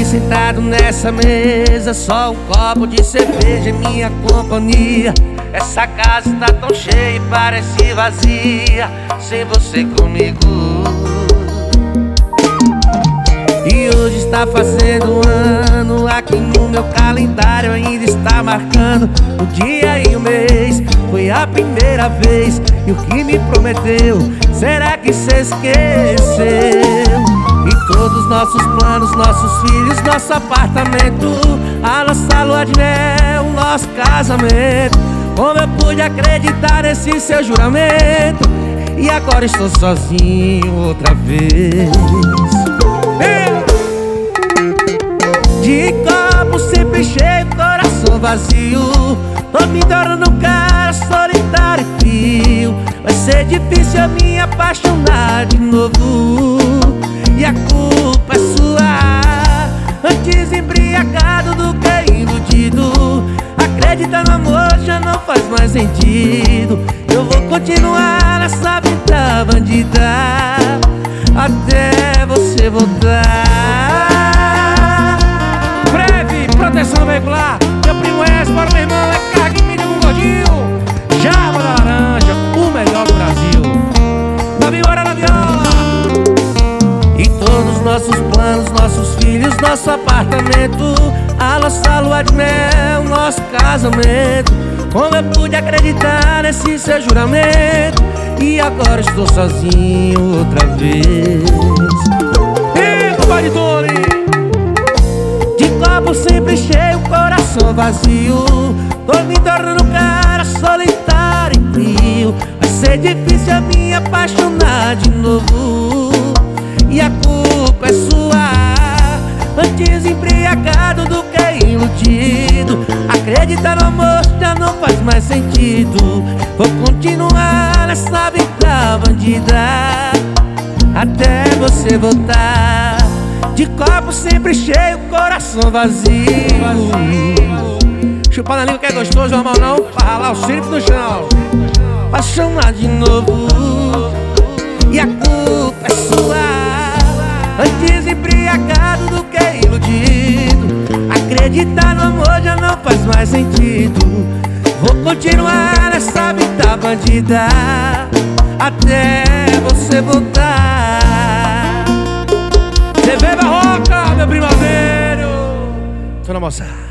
sentado nessa mesa, só um copo de cerveja em minha companhia. Essa casa está tão cheia e parece vazia sem você comigo. E hoje está fazendo um ano, aqui no meu calendário ainda está marcando o dia e o mês. Foi a primeira vez, e o que me prometeu, será que cê esqueceu? E todos os nossos planos, nossos filhos, nosso apartamento, a nossa lua de mel, o nosso casamento. Como eu pude acreditar nesse seu juramento? E agora estou sozinho outra vez. De copo sempre cheio, coração vazio, tô me tornando um cara solitário e frio. Vai ser difícil eu me apaixonar de novo, e a culpa é sua. Antes embriagado do que iludido, acreditar no amor já não faz mais sentido. Eu vou continuar nessa vida bandida até você voltar. Breve, proteção veicular, meu primo S para o meu irmão, é carga e mídia com gordinho. Java da Laranja, o melhor do Brasil. Na viola, na viola. E todos os nossos planos, nossos filhos, nosso apartamento, a nossa lua de mel, nosso casamento. Como eu pude acreditar nesse seu juramento? E agora estou sozinho outra vez. E compadre Tony, de copo sempre cheio, coração vazio, tô me tornando um cara solitário e frio. Vai ser difícil eu me apaixonar de novo, e a culpa é sua. Antes embriagado do que iludido, acreditar no amor já não faz mais sentido. Vou continuar nessa vida bandida até você voltar. De copo sempre cheio, coração vazio. Chupar na língua que é gostoso, normal não, pra ralar os cílios no chão. Apaixonar de novo, e a culpa é sua. Antes embriagado do que iludido, acreditar no amor já não faz mais sentido. Vou continuar nessa vida bandida até você voltar. Você vê Barroca, meu primaveiro. Tô na moça.